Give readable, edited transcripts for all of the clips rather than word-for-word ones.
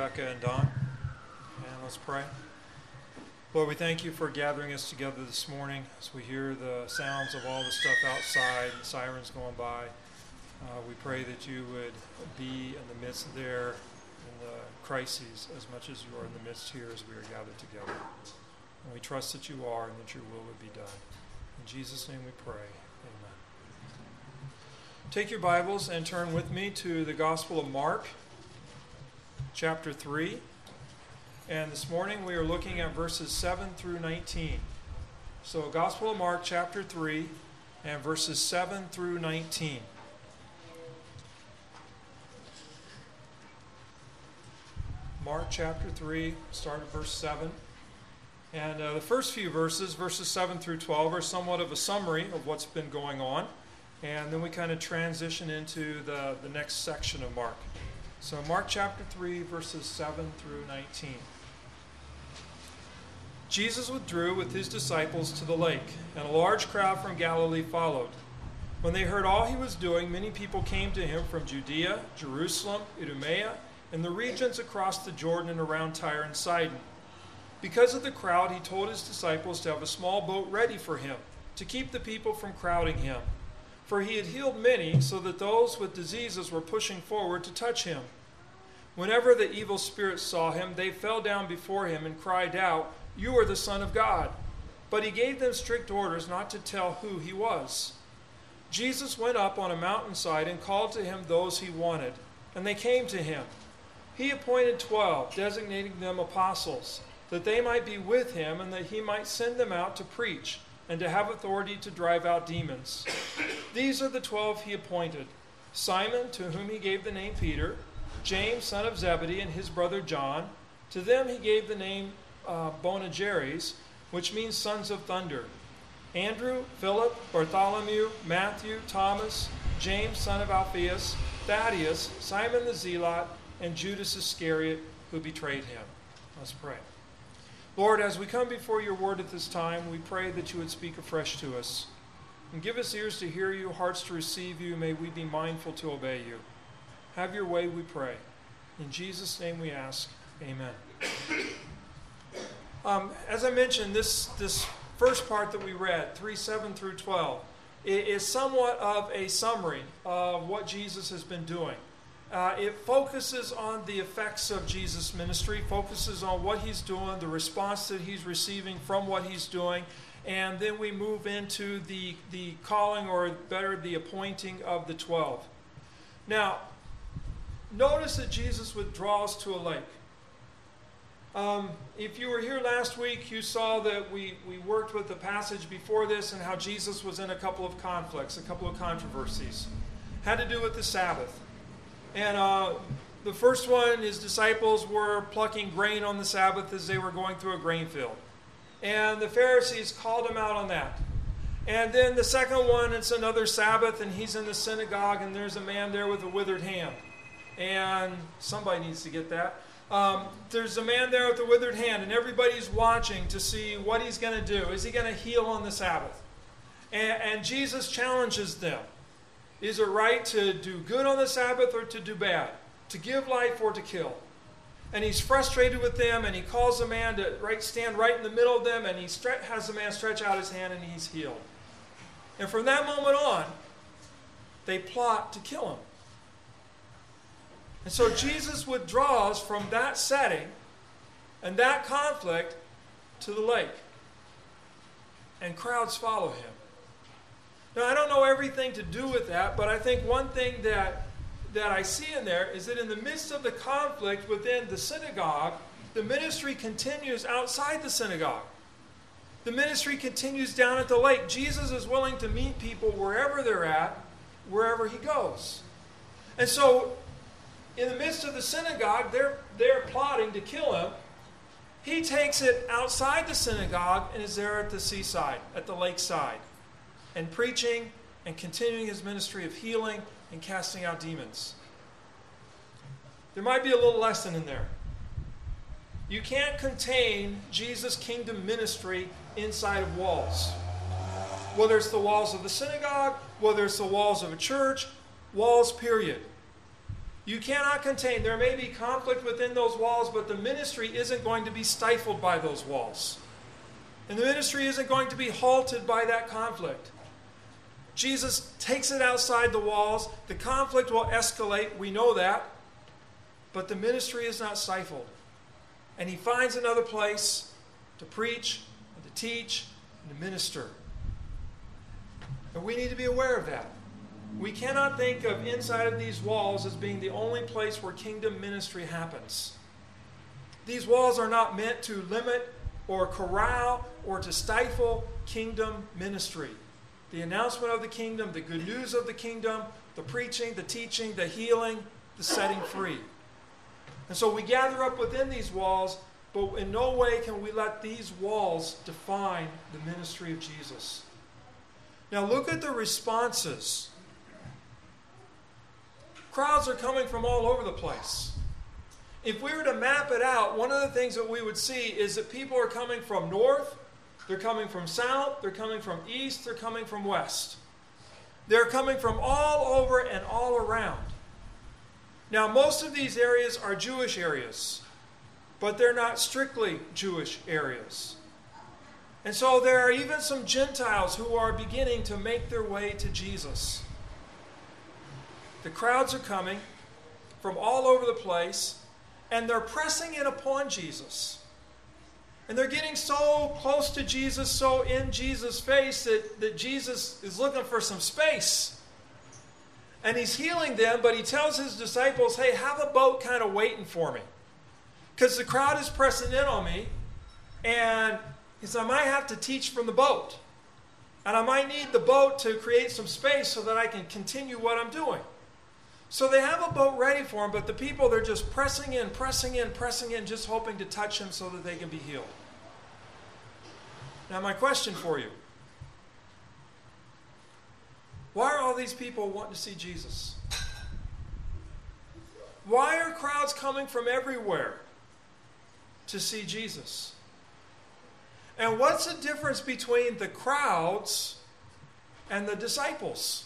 Rebecca and Don. And let's pray. Lord, we thank you for gathering us together this morning as we hear the sounds of all the stuff outside, and sirens going by. We pray that you would be in the midst there in the crises as much as you are in the midst here as we are gathered together. And we trust that you are and that your will would be done. In Jesus' name we pray. Amen. Take your Bibles and turn with me to the Gospel of Mark, chapter 3. And this morning we are looking at verses 7 through 19. So Gospel of Mark, chapter 3, and verses 7 through 19. Mark chapter 3, start at verse 7. And the first few verses, verses 7 through 12, are somewhat of a summary of what's been going on. And then we kind of transition into the next section of Mark. So Mark chapter 3, verses 7 through 19. Jesus withdrew with his disciples to the lake, and a large crowd from Galilee followed. When they heard all he was doing, many people came to him from Judea, Jerusalem, Idumea, and the regions across the Jordan and around Tyre and Sidon. Because of the crowd, he told his disciples to have a small boat ready for him, to keep the people from crowding him. For he had healed many, so that those with diseases were pushing forward to touch him. Whenever the evil spirits saw him, they fell down before him and cried out, "You are the Son of God." But he gave them strict orders not to tell who he was. Jesus went up on a mountainside and called to him those he wanted, and they came to him. He appointed 12, designating them apostles, that they might be with him and that he might send them out to preach and to have authority to drive out demons. These are the 12 he appointed: Simon, to whom he gave the name Peter, James, son of Zebedee, and his brother John. To them he gave the name Boanerges, which means sons of thunder. Andrew, Philip, Bartholomew, Matthew, Thomas, James, son of Alphaeus, Thaddeus, Simon the Zealot, and Judas Iscariot, who betrayed him. Let's pray. Lord, as we come before your word at this time, we pray that you would speak afresh to us. And give us ears to hear you, hearts to receive you. May we be mindful to obey you. Have your way, we pray. In Jesus' name we ask, amen. As I mentioned, this first part that we read, 3:7 through 12, is somewhat of a summary of what Jesus has been doing. It focuses on the effects of Jesus' ministry, focuses on what he's doing, the response that he's receiving from what he's doing, and then we move into the calling, or better, the appointing of the 12. Now, notice that Jesus withdraws to a lake. If you were here last week, you saw that we worked with the passage before this and how Jesus was in a couple of conflicts, a couple of controversies. Had to do with the Sabbath. And the first one, his disciples were plucking grain on the Sabbath as they were going through a grain field. And the Pharisees called him out on that. And then the second one, it's another Sabbath, and he's in the synagogue, and there's a man there with a withered hand. And somebody needs to get that. There's a man there with a withered hand, and everybody's watching to see what he's going to do. Is he going to heal on the Sabbath? And Jesus challenges them. Is it right to do good on the Sabbath or to do bad? To give life or to kill? And he's frustrated with them, and he calls the man to stand right in the middle of them, and he has the man stretch out his hand, and he's healed. And from that moment on, they plot to kill him. And so Jesus withdraws from that setting and that conflict to the lake. And crowds follow him. Now, I don't know everything to do with that, but I think one thing that I see in there is that in the midst of the conflict within the synagogue, the ministry continues outside the synagogue. The ministry continues down at the lake. Jesus is willing to meet people wherever they're at, wherever he goes. And so, in the midst of the synagogue, they're plotting to kill him. He takes it outside the synagogue and is there at the seaside, at the lakeside, and preaching and continuing his ministry of healing and casting out demons. There might be a little lesson in there. You can't contain Jesus' kingdom ministry inside of walls. Whether it's the walls of the synagogue, whether it's the walls of a church, walls, period. You cannot contain. There may be conflict within those walls, but the ministry isn't going to be stifled by those walls. And the ministry isn't going to be halted by that conflict. Jesus takes it outside the walls. The conflict will escalate. We know that. But the ministry is not stifled. And he finds another place to preach, and to teach, and to minister. And we need to be aware of that. We cannot think of inside of these walls as being the only place where kingdom ministry happens. These walls are not meant to limit or corral or to stifle kingdom ministry. The announcement of the kingdom, the good news of the kingdom, the preaching, the teaching, the healing, the setting free. And so we gather up within these walls, but in no way can we let these walls define the ministry of Jesus. Now look at the responses. Crowds are coming from all over the place. If we were to map it out, one of the things that we would see is that people are coming from north, they're coming from south, they're coming from east, they're coming from west. They're coming from all over and all around. Now, most of these areas are Jewish areas, but they're not strictly Jewish areas. And so there are even some Gentiles who are beginning to make their way to Jesus. The crowds are coming from all over the place, and they're pressing in upon Jesus. And they're getting so close to Jesus, so in Jesus' face, that Jesus is looking for some space. And he's healing them, but he tells his disciples, hey, have a boat kind of waiting for me. Because the crowd is pressing in on me, and he said, I might have to teach from the boat. And I might need the boat to create some space so that I can continue what I'm doing. So they have a boat ready for him, but the people, they're just pressing in, just hoping to touch him so that they can be healed. Now my question for you. Why are all these people wanting to see Jesus? Why are crowds coming from everywhere to see Jesus? And what's the difference between the crowds and the disciples?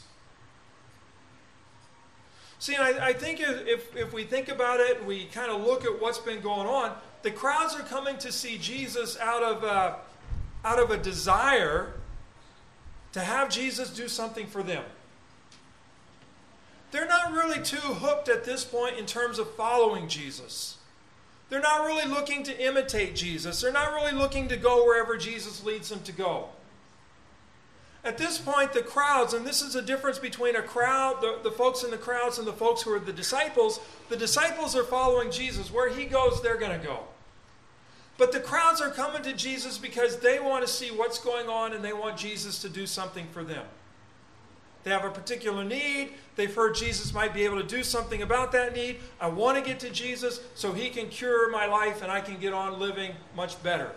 See, I think if we think about it, we kind of look at what's been going on, the crowds are coming to see Jesus out of a desire to have Jesus do something for them. They're not really too hooked at this point in terms of following Jesus. They're not really looking to imitate Jesus. They're not really looking to go wherever Jesus leads them to go. At this point, the crowds, and this is a difference between a crowd, the folks in the crowds and the folks who are the disciples are following Jesus. Where he goes, they're going to go. But the crowds are coming to Jesus because they want to see what's going on and they want Jesus to do something for them. They have a particular need. They've heard Jesus might be able to do something about that need. I want to get to Jesus so he can cure my life and I can get on living much better.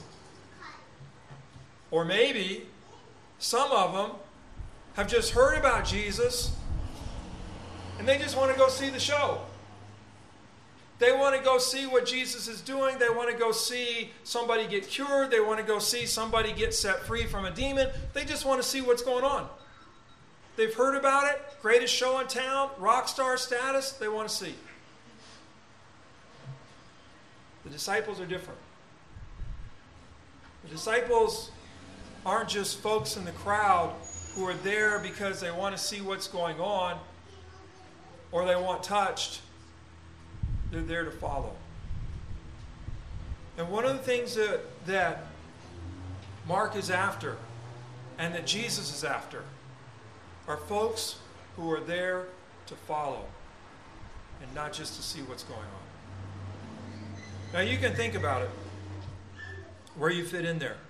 Or maybe some of them have just heard about Jesus and they just want to go see the show. They want to go see what Jesus is doing. They want to go see somebody get cured. They want to go see somebody get set free from a demon. They just want to see what's going on. They've heard about it. Greatest show in town. Rock star status. They want to see. The disciples are different. The disciples aren't just folks in the crowd who are there because they want to see what's going on or they want touched. They're there to follow. And one of the things that Mark is after and that Jesus is after are folks who are there to follow and not just to see what's going on. Now you can think about it, where you fit in there.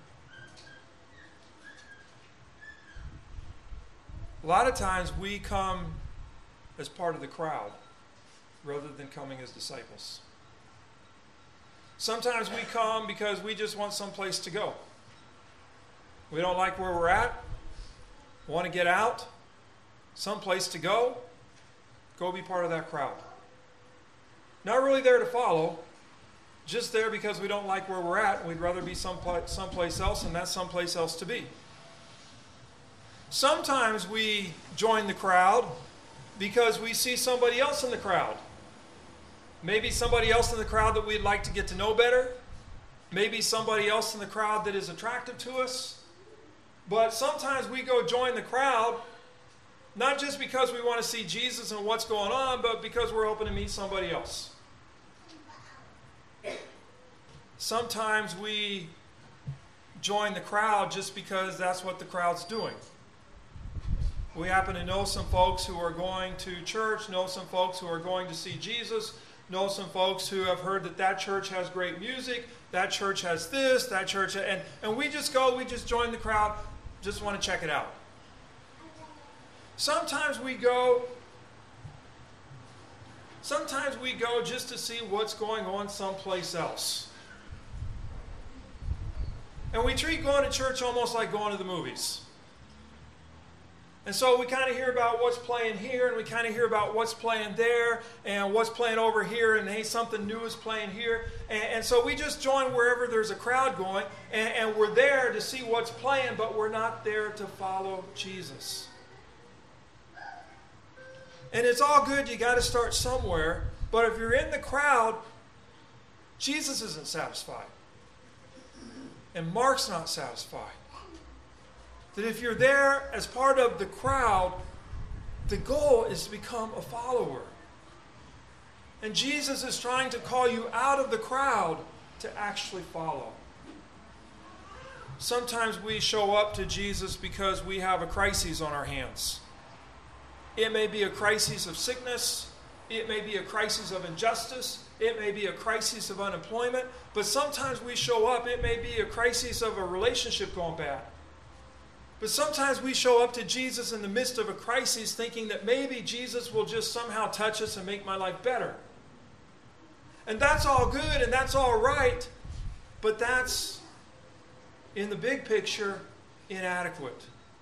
A lot of times we come as part of the crowd rather than coming as disciples. Sometimes we come because we just want someplace to go. We don't like where we're at, want to get out, someplace to go be part of that crowd. Not really there to follow, just there because we don't like where we're at and we'd rather be someplace else, and that's someplace else to be. Sometimes we join the crowd because we see somebody else in the crowd Maybe somebody else in the crowd that we'd like to get to know better. Maybe somebody else in the crowd that is attractive to us. But sometimes we go join the crowd, not just because we want to see Jesus and what's going on, but because we're hoping to meet somebody else. Sometimes we join the crowd just because that's what the crowd's doing. We happen to know some folks who are going to church, know some folks who are going to see Jesus, know some folks who have heard that that church has great music, that church has this, that church, and we just join the crowd, just want to check it out. Sometimes we go just to see what's going on someplace else. And we treat going to church almost like going to the movies. And so we kind of hear about what's playing here, and we kind of hear about what's playing there, and what's playing over here, and hey, something new is playing here. And so we just join wherever there's a crowd going, and we're there to see what's playing, but we're not there to follow Jesus. And it's all good, you got to start somewhere, but if you're in the crowd, Jesus isn't satisfied. And Mark's not satisfied. That if you're there as part of the crowd, the goal is to become a follower. And Jesus is trying to call you out of the crowd to actually follow. Sometimes we show up to Jesus because we have a crisis on our hands. It may be a crisis of sickness. It may be a crisis of injustice. It may be a crisis of unemployment. But sometimes we show up, it may be a crisis of a relationship going bad. But sometimes we show up to Jesus in the midst of a crisis thinking that maybe Jesus will just somehow touch us and make my life better. And that's all good and that's all right, but that's, in the big picture, inadequate.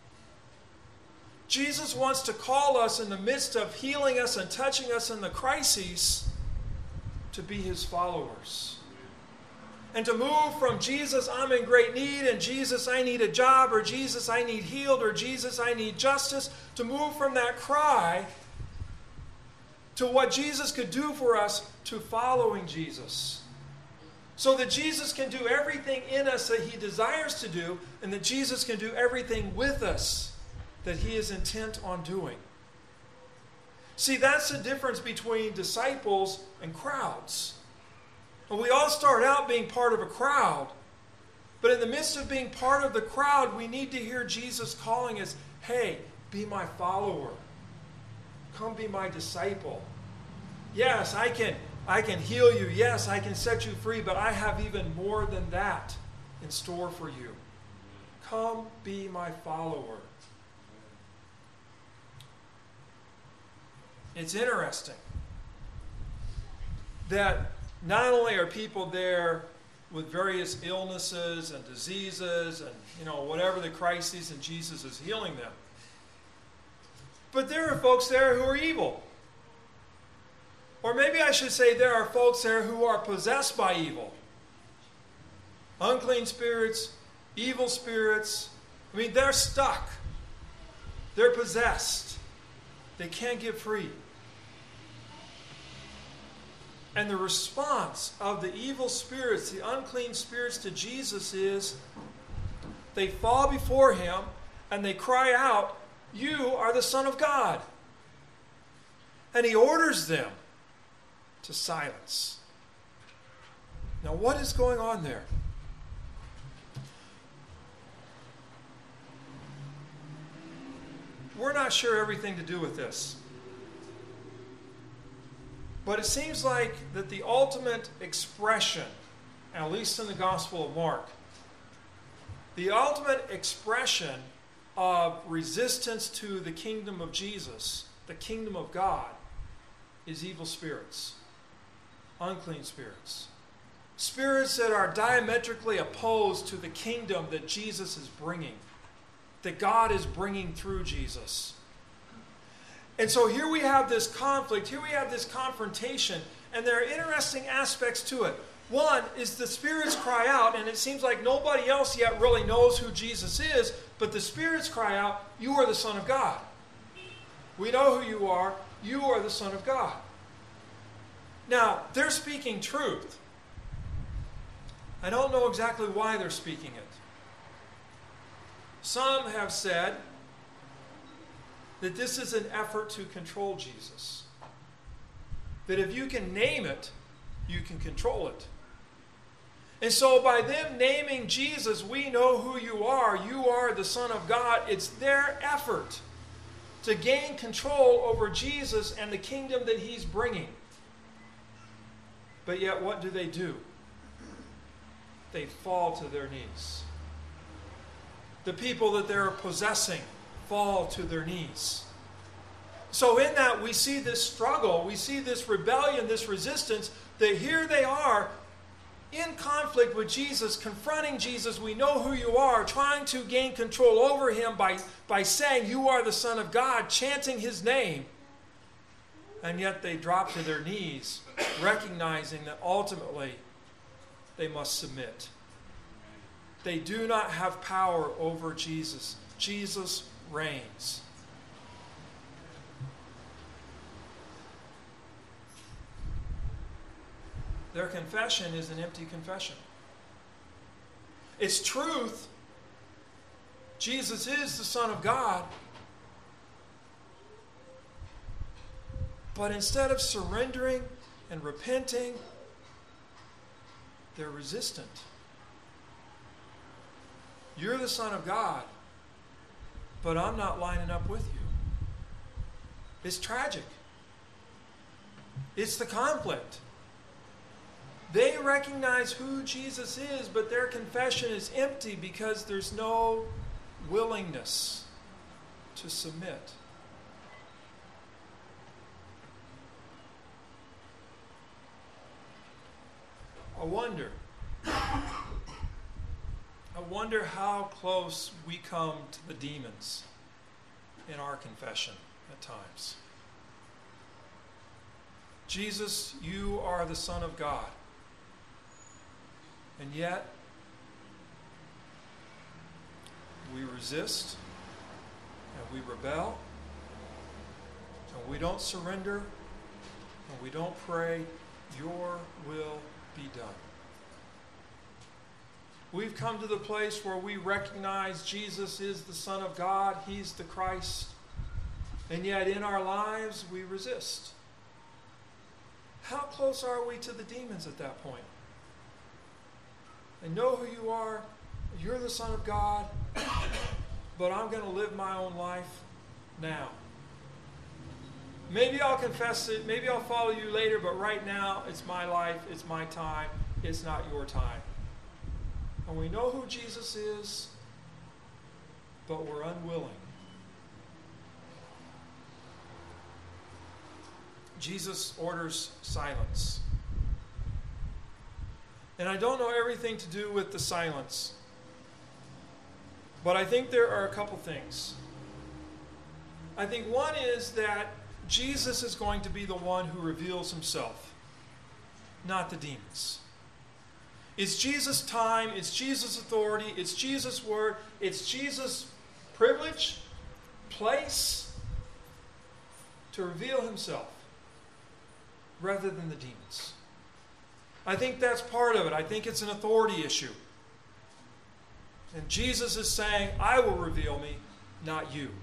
Jesus wants to call us in the midst of healing us and touching us in the crises to be his followers. And to move from Jesus, I'm in great need, and Jesus, I need a job, or Jesus, I need healed, or Jesus, I need justice, to move from that cry to what Jesus could do for us, to following Jesus. So that Jesus can do everything in us that he desires to do, and that Jesus can do everything with us that he is intent on doing. See, that's the difference between disciples and crowds. And we all start out being part of a crowd, but in the midst of being part of the crowd, we need to hear Jesus calling us, hey, be my follower. Come be my disciple. Yes, I can heal you. Yes, I can set you free, but I have even more than that in store for you. Come be my follower. It's interesting that not only are people there with various illnesses and diseases and, whatever the crises, and Jesus is healing them, but there are folks there who are evil. Or maybe I should say there are folks there who are possessed by evil. Unclean spirits, evil spirits. They're stuck. They're possessed. They can't get free. And the response of the evil spirits, the unclean spirits to Jesus is they fall before him and they cry out, "You are the Son of God." And he orders them to silence. Now, what is going on there? We're not sure everything to do with this. But it seems like that the ultimate expression, at least in the Gospel of Mark, the ultimate expression of resistance to the kingdom of Jesus, the kingdom of God, is evil spirits, unclean spirits. Spirits that are diametrically opposed to the kingdom that Jesus is bringing, that God is bringing through Jesus. And so here we have this conflict, here we have this confrontation, and there are interesting aspects to it. One is the spirits cry out, and it seems like nobody else yet really knows who Jesus is, but the spirits cry out, "You are the Son of God. We know who you are. You are the Son of God." Now, they're speaking truth. I don't know exactly why they're speaking it. Some have said that this is an effort to control Jesus. That if you can name it, you can control it. And so by them naming Jesus, we know who you are. You are the Son of God. It's their effort to gain control over Jesus and the kingdom that he's bringing. But yet, what do? They fall to their knees. The people that they're possessing fall to their knees. So in that, we see this struggle, we see this rebellion, this resistance, that here they are in conflict with Jesus, confronting Jesus. We know who you are, trying to gain control over him by saying you are the Son of God, chanting his name. And yet they drop to their knees, recognizing that ultimately they must submit. They do not have power over Jesus. Jesus reigns. Their confession is an empty confession. It's truth. Jesus is the Son of God. But instead of surrendering and repenting, they're resistant. You're the Son of God, but I'm not lining up with you. It's tragic. It's the conflict. They recognize who Jesus is, but their confession is empty because there's no willingness to submit. I wonder how close we come to the demons in our confession at times. Jesus, you are the Son of God. And yet, we resist, and we rebel, and we don't surrender, and we don't pray, your will be done. We've come to the place where we recognize Jesus is the Son of God, he's the Christ, and yet in our lives we resist. How close are we to the demons at that point? I know who you are, you're the Son of God, but I'm going to live my own life now. Maybe I'll confess it, maybe I'll follow you later, but right now it's my life, it's my time, it's not your time. And we know who Jesus is, but we're unwilling. Jesus orders silence. And I don't know everything to do with the silence, but I think there are a couple things. I think one is that Jesus is going to be the one who reveals himself, not the demons. It's Jesus' time, it's Jesus' authority, it's Jesus' word, it's Jesus' privilege, place to reveal himself rather than the demons. I think that's part of it. I think it's an authority issue. And Jesus is saying, I will reveal me, not you.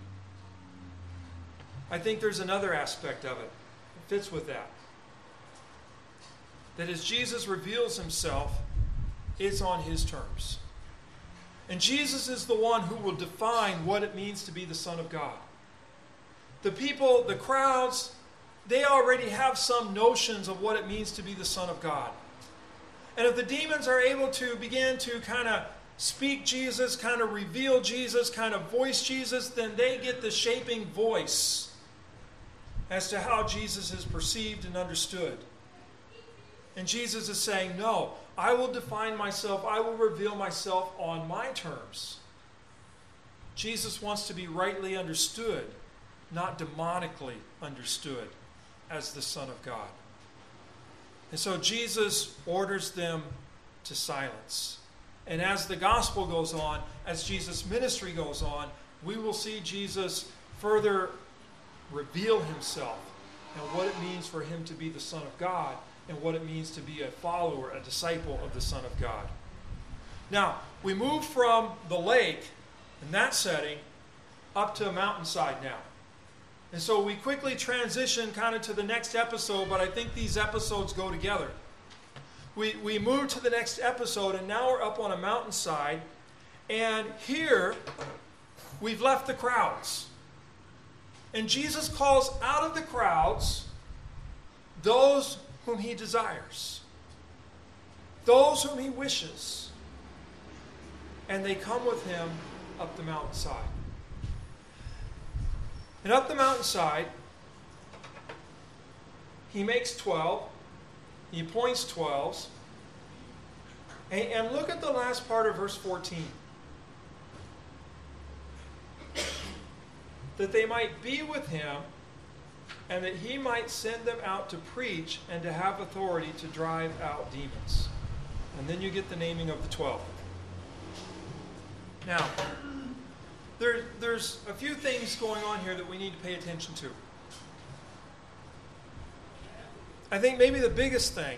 I think there's another aspect of it. It fits with that. That as Jesus reveals himself, it's on his terms. And Jesus is the one who will define what it means to be the Son of God. The people, the crowds, they already have some notions of what it means to be the Son of God. And if the demons are able to begin to kind of speak Jesus, kind of reveal Jesus, kind of voice Jesus, then they get the shaping voice as to how Jesus is perceived and understood. And Jesus is saying, no, I will define myself, I will reveal myself on my terms. Jesus wants to be rightly understood, not demonically understood as the Son of God. And so Jesus orders them to silence. And as the gospel goes on, as Jesus' ministry goes on, we will see Jesus further reveal himself and what it means for him to be the Son of God and what it means to be a follower, a disciple of the Son of God. Now, we move from the lake in that setting up to a mountainside now. And so we quickly transition kind of to the next episode, but I think these episodes go together. We move to the next episode, and now we're up on a mountainside, and here we've left the crowds. And Jesus calls out of the crowds those whom he desires, those whom he wishes, and they come with him up the mountainside. And up the mountainside, he makes 12. He appoints 12s. And look at the last part of verse 14. That they might be with him, and that he might send them out to preach and to have authority to drive out demons. And then you get the naming of the 12. Now, there's a few things going on here that we need to pay attention to. I think maybe the biggest thing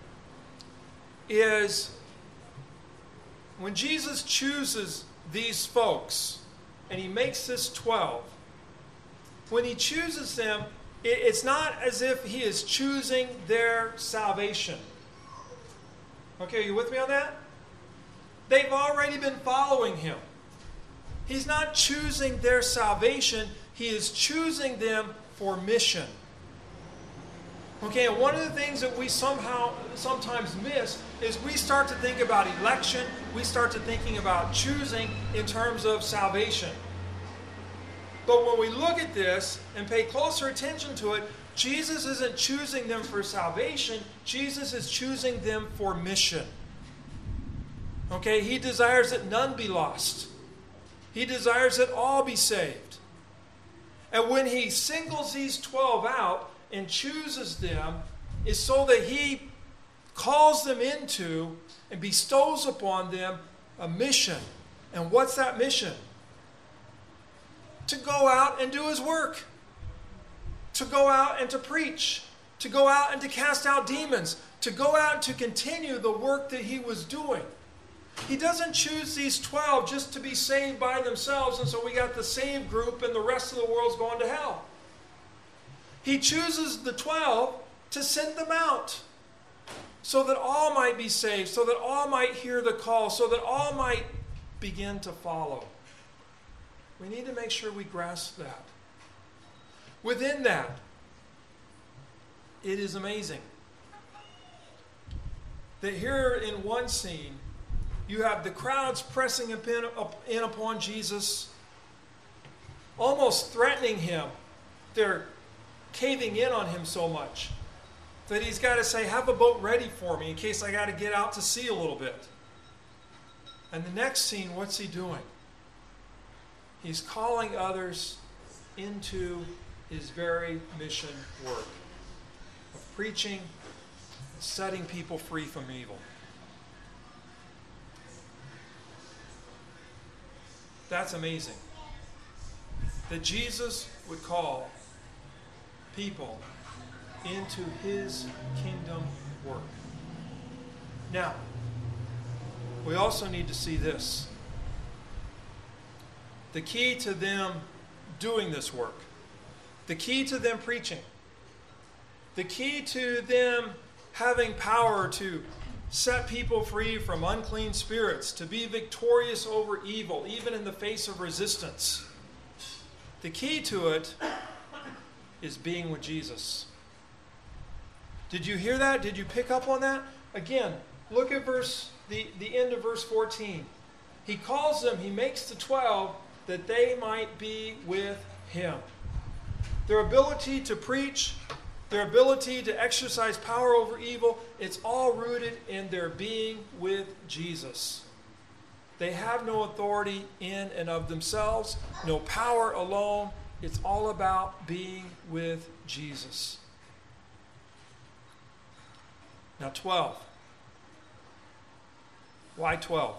is when Jesus chooses these folks and he makes this 12, when he chooses them, it's not as if he is choosing their salvation. Okay, are you with me on that? They've already been following him. He's not choosing their salvation. He is choosing them for mission. Okay, and one of the things that we sometimes miss is we start to think about election. We start to thinking about choosing in terms of salvation. But when we look at this and pay closer attention to it, Jesus isn't choosing them for salvation. Jesus is choosing them for mission. Okay, he desires that none be lost. He desires that all be saved. And when he singles these 12 out and chooses them, is so that he calls them into and bestows upon them a mission. And what's that mission? To go out and do his work. To go out and to preach. To go out and to cast out demons. To go out and to continue the work that he was doing. He doesn't choose these 12 just to be saved by themselves, and so we got the saved group and the rest of the world's going to hell. He chooses the 12 to send them out so that all might be saved, so that all might hear the call, so that all might begin to follow. We need to make sure we grasp that. Within that, it is amazing that here in one scene, you have the crowds pressing in upon Jesus, almost threatening him. They're caving in on him so much that he's got to say, have a boat ready for me in case I got to get out to sea a little bit. And the next scene, what's he doing? He's calling others into his very mission work of preaching, setting people free from evil. That's amazing. That Jesus would call people into his kingdom work. Now, we also need to see this. The key to them doing this work, the key to them preaching, the key to them having power to set people free from unclean spirits, to be victorious over evil, even in the face of resistance. The key to it is being with Jesus. Did you hear that? Did you pick up on that? Again, look at the end of verse 14. He calls them, he makes the 12 that they might be with him. Their ability to preach, their ability to exercise power over evil, it's all rooted in their being with Jesus. They have no authority in and of themselves, no power alone. It's all about being with Jesus. Now 12. Why 12?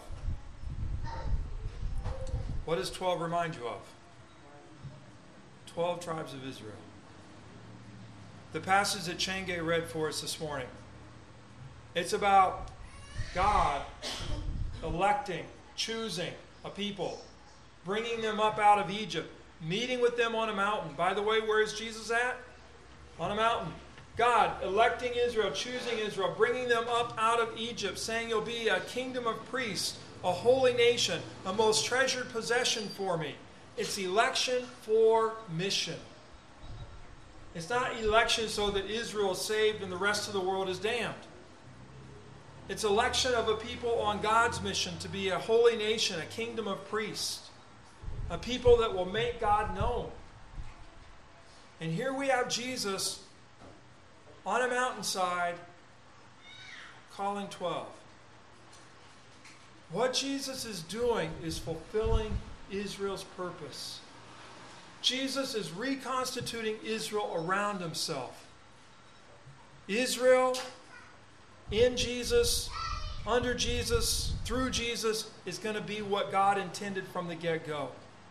What does 12 remind you of? 12 tribes of Israel. the passage that Chenge read for us this morning. It's about God electing, choosing a people, bringing them up out of Egypt, meeting with them on a mountain. By the way, where is Jesus at? On a mountain. God electing Israel, choosing Israel, bringing them up out of Egypt, saying you'll be a kingdom of priests, a holy nation, a most treasured possession for me. It's election for mission. It's not election so that Israel is saved and the rest of the world is damned. It's election of a people on God's mission to be a holy nation, a kingdom of priests, a people that will make God known. And here we have Jesus on a mountainside calling 12. What Jesus is doing is fulfilling Israel's purpose. Jesus is reconstituting Israel around himself. Israel, in Jesus, under Jesus, through Jesus, is going to be what God intended from the get-go.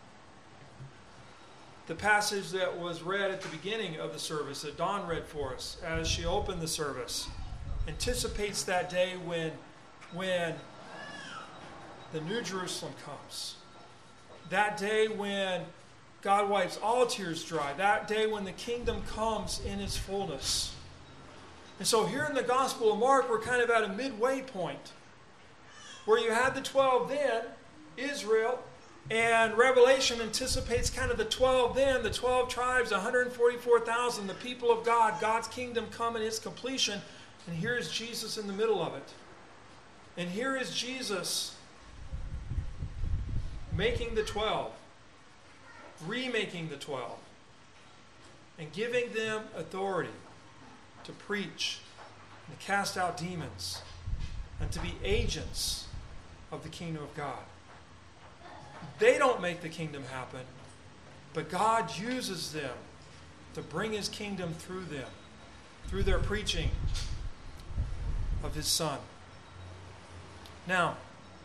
The passage that was read at the beginning of the service, that Dawn read for us as she opened the service, anticipates that day when the New Jerusalem comes. That day when God wipes all tears dry. That day when the kingdom comes in its fullness. And so here in the Gospel of Mark, we're kind of at a midway point where you had the 12 then, Israel, and Revelation anticipates kind of the 12 then, the 12 tribes, 144,000, the people of God, God's kingdom come in its completion. And here is Jesus in the middle of it. And here is Jesus making the 12, remaking the 12, and giving them authority to preach and to cast out demons and to be agents of the kingdom of God. They don't make the kingdom happen, but God uses them to bring his kingdom through them, through their preaching of his Son. Now,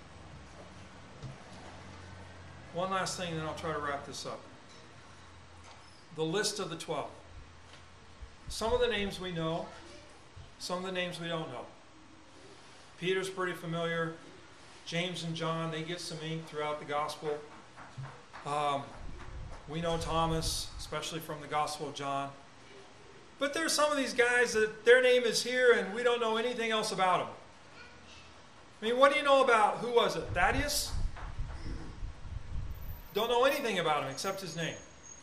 one last thing, then I'll try to wrap this up. The list of the 12. Some of the names we know, some of the names we don't know. Peter's pretty familiar. James and John, they get some ink throughout the gospel. We know Thomas, especially from the Gospel of John. But there's some of these guys that their name is here and we don't know anything else about them. I mean, what do you know about, who was it, Thaddeus? Don't know anything about him except his name.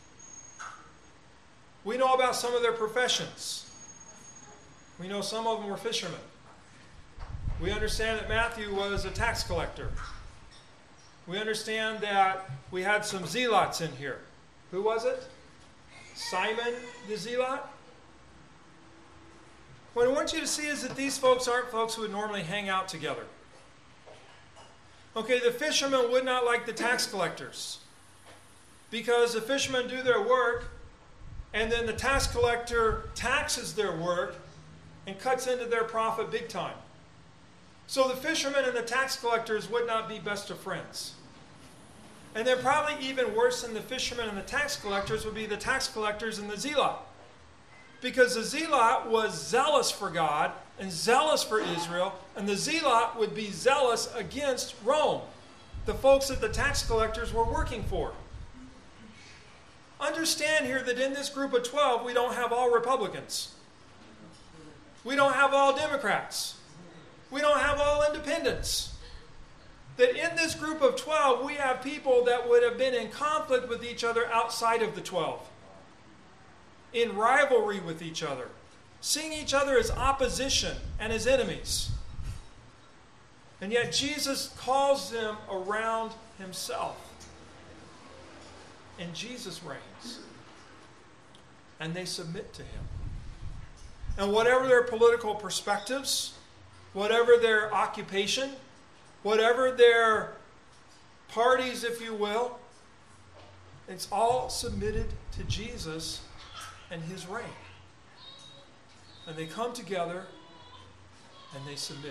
We know about some of their professions. We know some of them were fishermen. We understand that Matthew was a tax collector. We understand that we had some zealots in here. Who was it? Simon the Zealot? What I want you to see is that these folks aren't folks who would normally hang out together. Okay, the fishermen would not like the tax collectors, because the fishermen do their work and then the tax collector taxes their work and cuts into their profit big time. So the fishermen and the tax collectors would not be best of friends. And then probably even worse than the fishermen and the tax collectors would be the tax collectors and the zealot. Because the zealot was zealous for God and zealous for Israel, and the zealot would be zealous against Rome, the folks that the tax collectors were working for. Understand here that in this group of 12, we don't have all Republicans. We don't have all Democrats. We don't have all independents. That in this group of 12, we have people that would have been in conflict with each other outside of the 12. In rivalry with each other. Seeing each other as opposition and as enemies. And yet Jesus calls them around himself. And Jesus reigns. And they submit to him. And whatever their political perspectives, whatever their occupation, whatever their parties, if you will, it's all submitted to Jesus and his reign. And they come together and they submit.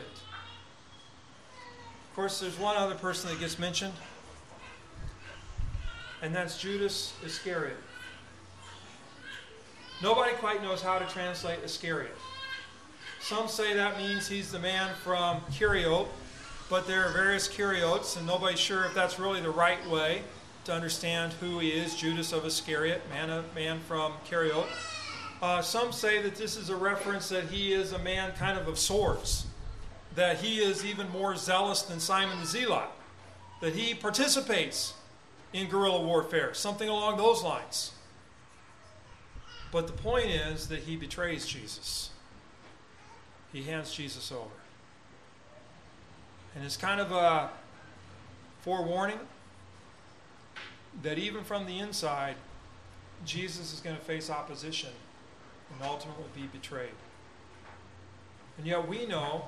Of course, there's one other person that gets mentioned, and that's Judas Iscariot. Nobody quite knows how to translate Iscariot. Some say that means he's the man from Kerioth, but there are various Kerioths, and nobody's sure if that's really the right way to understand who he is, Judas of Iscariot, man from Kerioth. Some say that this is a reference that he is a man kind of swords, that he is even more zealous than Simon the Zealot, that he participates in guerrilla warfare, something along those lines. But the point is that he betrays Jesus. He hands Jesus over. And it's kind of a forewarning that even from the inside, Jesus is going to face opposition and ultimately be betrayed. And yet we know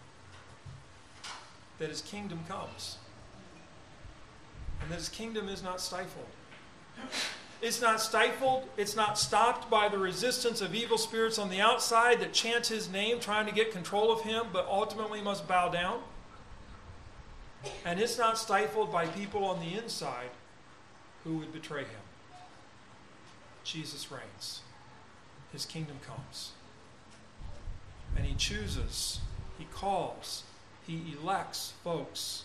that his kingdom comes. And that his kingdom is not stifled. It's not stifled. It's not stopped by the resistance of evil spirits on the outside that chant his name, trying to get control of him, but ultimately must bow down. And it's not stifled by people on the inside who would betray him. Jesus reigns. His kingdom comes. And he chooses, he calls, he elects folks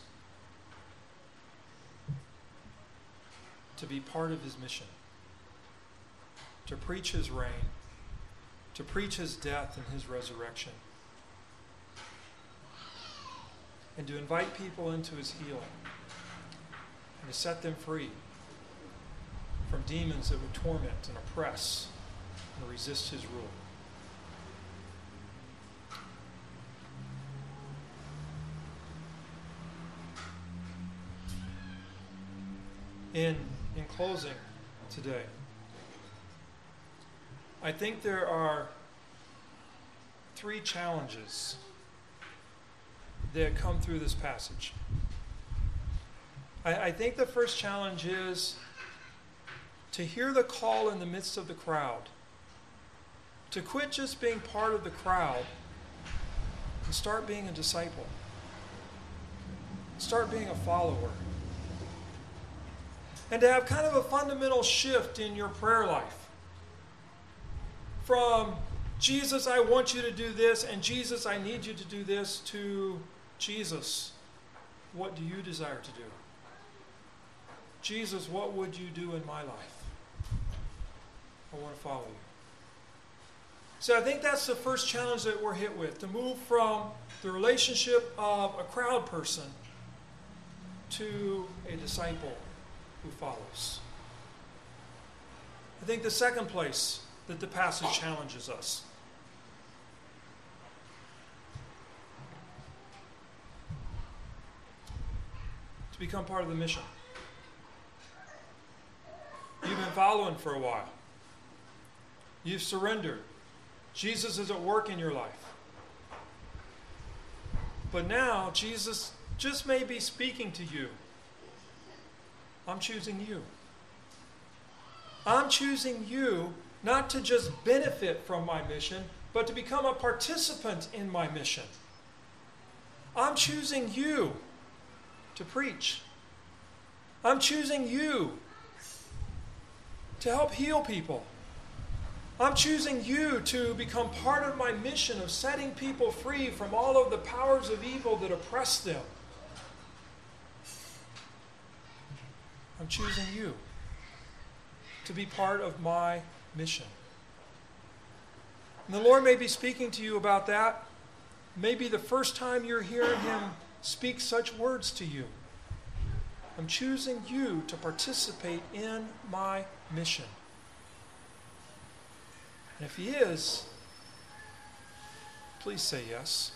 to be part of his mission, to preach his reign, to preach his death and his resurrection, and to invite people into his healing, and to set them free from demons that would torment and oppress and resist his rule. In closing today, I think there are 3 challenges that come through this passage. I think the first challenge is to hear the call in the midst of the crowd, to quit just being part of the crowd and start being a disciple, start being a follower. And to have kind of a fundamental shift in your prayer life. From, Jesus, I want you to do this, and Jesus, I need you to do this, to, Jesus, what do you desire to do? Jesus, what would you do in my life? I want to follow you. So I think that's the first challenge that we're hit with, to move from the relationship of a crowd person to a disciple who follows. I think the second place that the passage challenges us to become part of the mission. You've been following for a while. You've surrendered. Jesus is at work in your life. But now Jesus just may be speaking to you. I'm choosing you. I'm choosing you not to just benefit from my mission, but to become a participant in my mission. I'm choosing you to preach. I'm choosing you to help heal people. I'm choosing you to become part of my mission of setting people free from all of the powers of evil that oppress them. I'm choosing you to be part of my mission. And the Lord may be speaking to you about that. Maybe the first time you're hearing him speak such words to you. I'm choosing you to participate in my mission. And if he is, please say yes.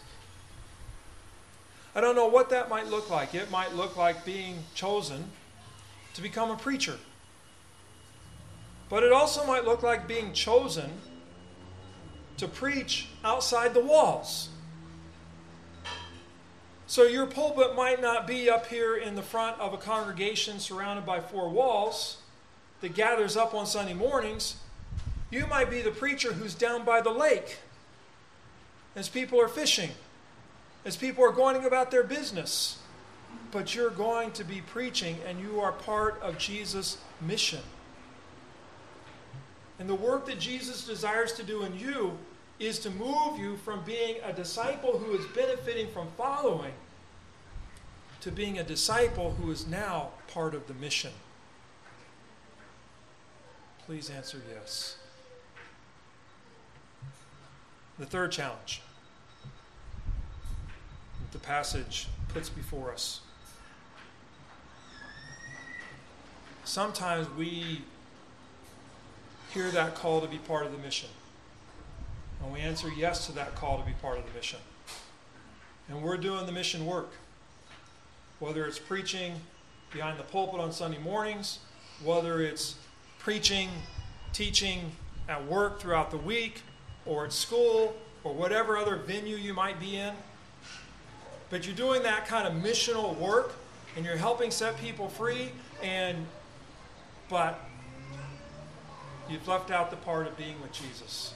I don't know what that might look like. It might look like being chosen to become a preacher. But it also might look like being chosen to preach outside the walls. So your pulpit might not be up here in the front of a congregation surrounded by 4 walls that gathers up on Sunday mornings. You might be the preacher who's down by the lake as people are fishing, as people are going about their business. But you're going to be preaching, and you are part of Jesus' mission. And the work that Jesus desires to do in you is to move you from being a disciple who is benefiting from following to being a disciple who is now part of the mission. Please answer yes. The third challenge that the passage puts before us. Sometimes we hear that call to be part of the mission. And we answer yes to that call to be part of the mission. And we're doing the mission work. Whether it's preaching behind the pulpit on Sunday mornings, whether it's preaching, teaching at work throughout the week, or at school, or whatever other venue you might be in. But you're doing that kind of missional work, and you're helping set people free, but you've left out the part of being with Jesus.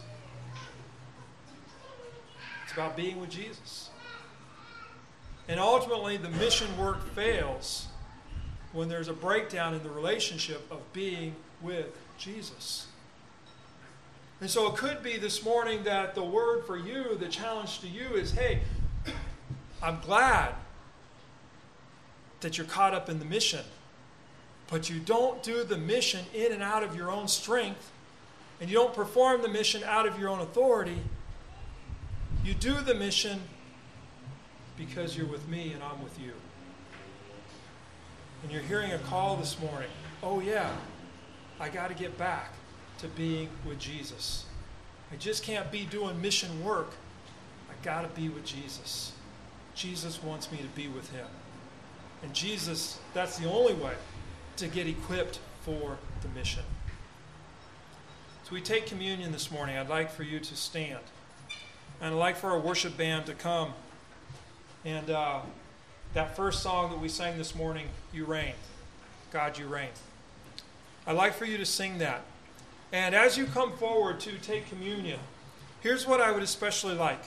It's about being with Jesus. And ultimately, the mission work fails when there's a breakdown in the relationship of being with Jesus. And so it could be this morning that the word for you, the challenge to you is, hey, I'm glad that you're caught up in the mission, but you don't do the mission in and out of your own strength, and you don't perform the mission out of your own authority. You do the mission because you're with me and I'm with you. And you're hearing a call this morning. Oh yeah, I got to get back to being with Jesus. I just can't be doing mission work. I got to be with Jesus. Jesus wants me to be with him. And Jesus, that's the only way to get equipped for the mission. So we take communion this morning. I'd like for you to stand. And I'd like for our worship band to come. And that first song that we sang this morning, You Reign. God, You Reign. I'd like for you to sing that. And as you come forward to take communion, here's what I would especially like.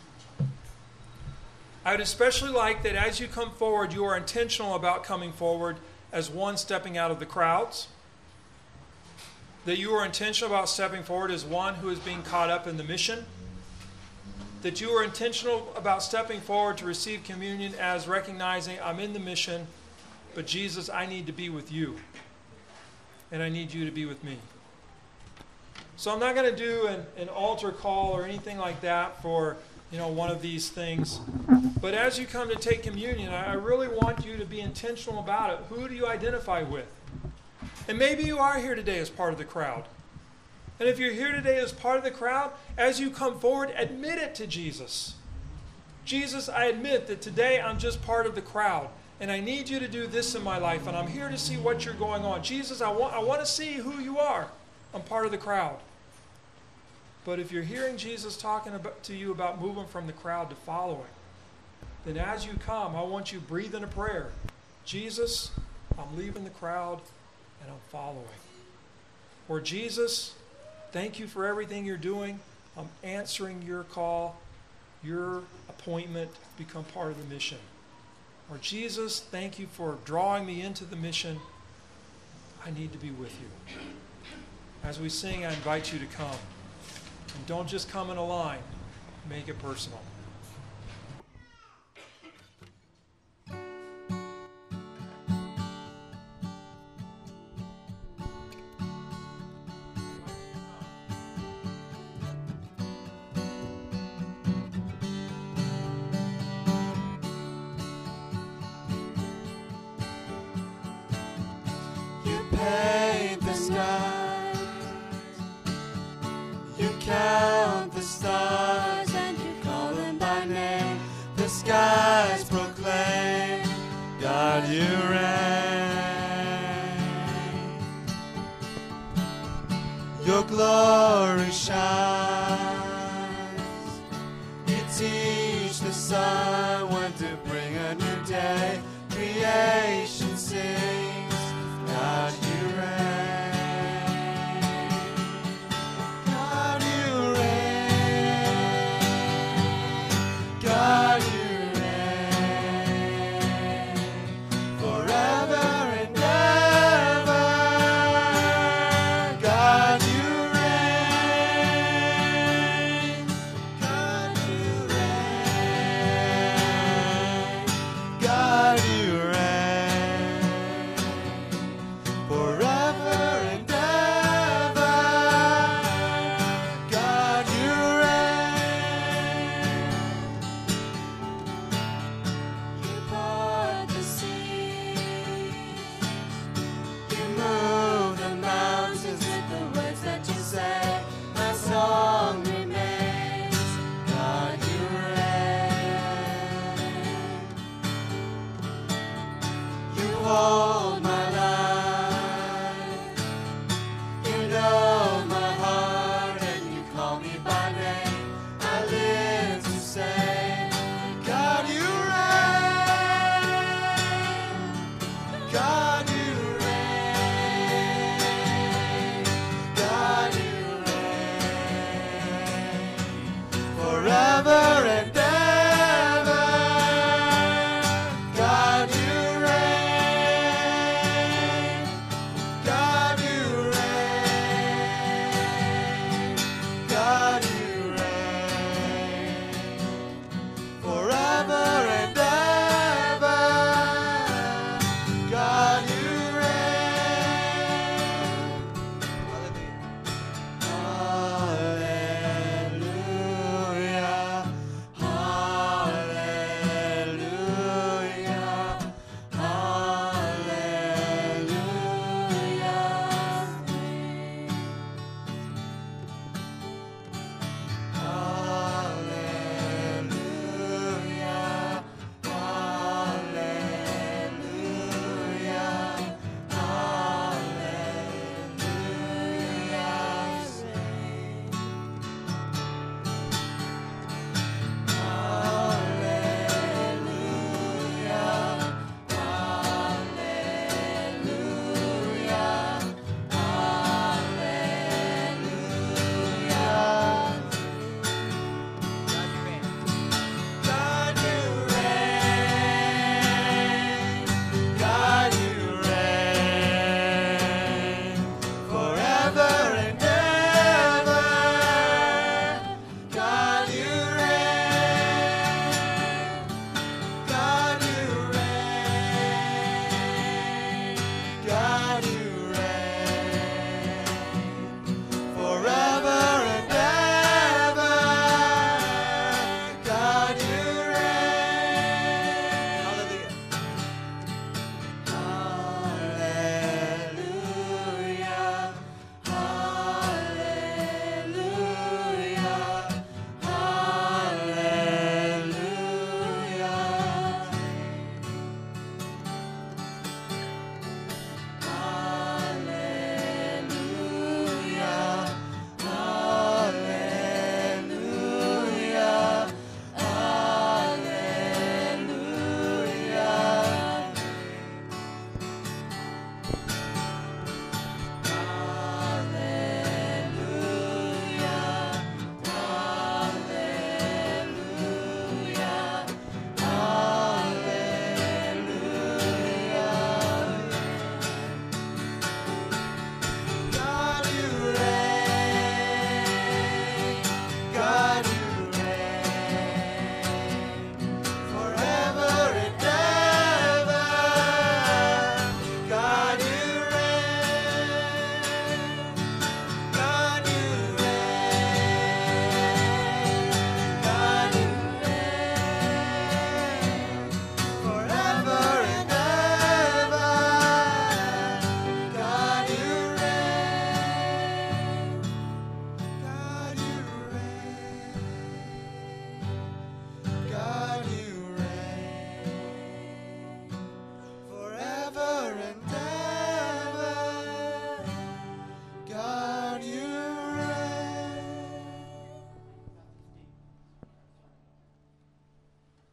I would especially like that as you come forward, you are intentional about coming forward as one stepping out of the crowds. That you are intentional about stepping forward as one who is being caught up in the mission. That you are intentional about stepping forward to receive communion as recognizing I'm in the mission, but Jesus, I need to be with you. And I need you to be with me. So I'm not going to do an altar call or anything like that for one of these things. But as you come to take communion, I really want you to be intentional about it. Who do you identify with? And maybe you are here today as part of the crowd. And if you're here today as part of the crowd, as you come forward, admit it to Jesus. Jesus, I admit that today I'm just part of the crowd, and I need you to do this in my life, and I'm here to see what you're going on. Jesus, I want to see who you are. I'm part of the crowd. But if you're hearing Jesus talking to you about moving from the crowd to following, then as you come, I want you to breathe in a prayer. Jesus, I'm leaving the crowd, and I'm following. Or Jesus, thank you for everything you're doing. I'm answering your call, your appointment to become part of the mission. Or Jesus, thank you for drawing me into the mission. I need to be with you. As we sing, I invite you to come. And don't just come in a line. Make it personal. Paint the sky, you count the stars and you call them by name. The skies proclaim, God, you reign. Your glory shines. You teach the sun when to bring a new day. Creation